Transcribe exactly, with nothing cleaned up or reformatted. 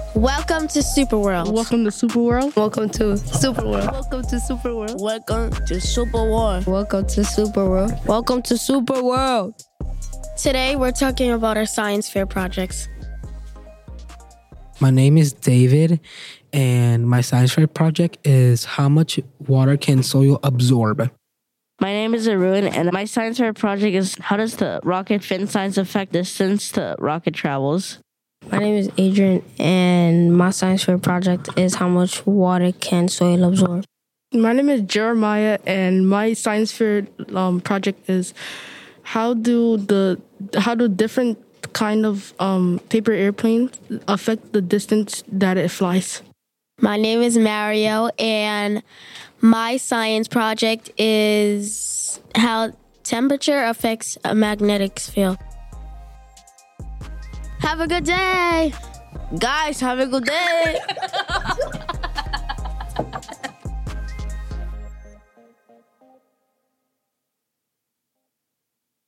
Welcome to Superworld. Welcome to Superworld. Welcome to Superworld. Welcome to Superworld. Welcome to Superworld. Welcome to Superworld. Welcome to Superworld. Today we're talking about our science fair projects. My name is David, and my science fair project is how much water can soil absorb. My name is Arun, and my science fair project is how does the rocket fin science affect distance the rocket travels? My name is Adrian, and my science fair project is how much water can soil absorb. My name is Jeremiah, and my science fair um, project is how do the how do different kind of um, paper airplanes affect the distance that it flies. My name is Mario, and my science project is how temperature affects a magnetic field. Have a good day. Guys, have a good day.